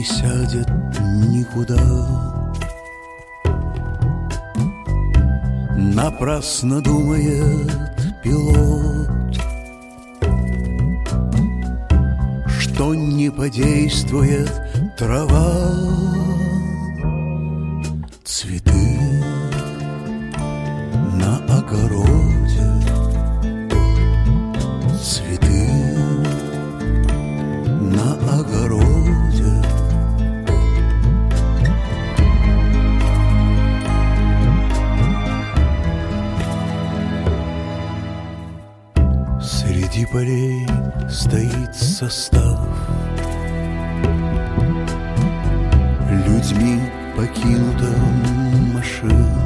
сядет никуда. Напрасно думает пилот, что не подействует трава. Цветы на огороде, цветы на огороде. Среди полей стоит состав, людьми покинута машина.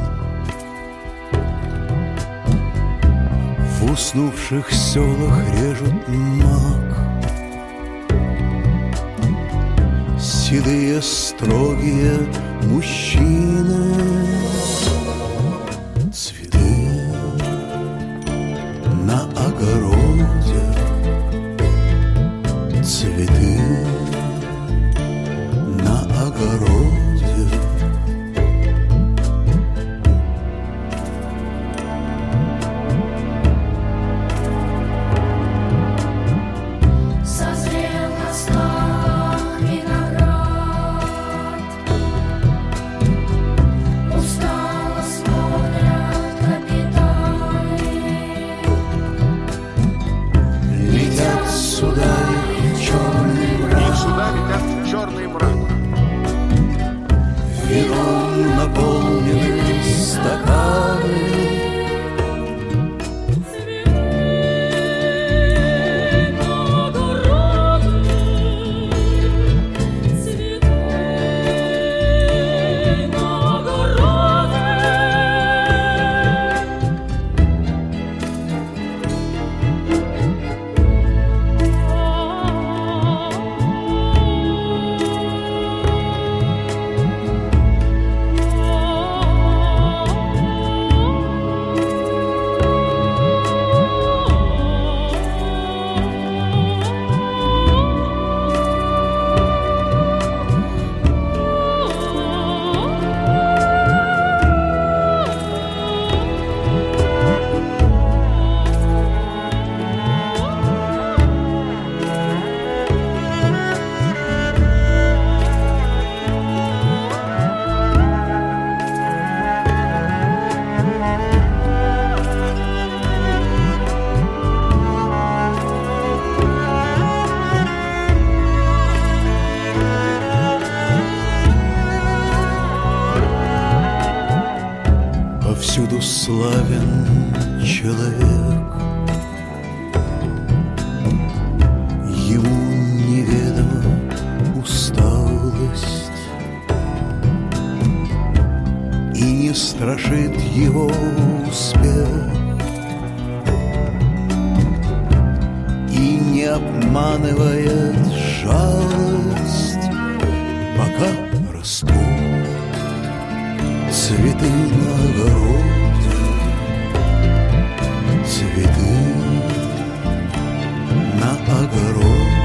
В уснувших селах режут мак, седые строгие мужчины. Цветы на огороде, цветы на огороде. Созрел на столах виноград, устало смотрят капитаны. Летят сюда черный мрак, Сюда летят черный мрак. вином наполнены стаканы. Повсюду славен человек, ему неведома усталость, и не страшит его успех, и не обманывает жалость, пока растут цветы на огороде, цветы на огороде.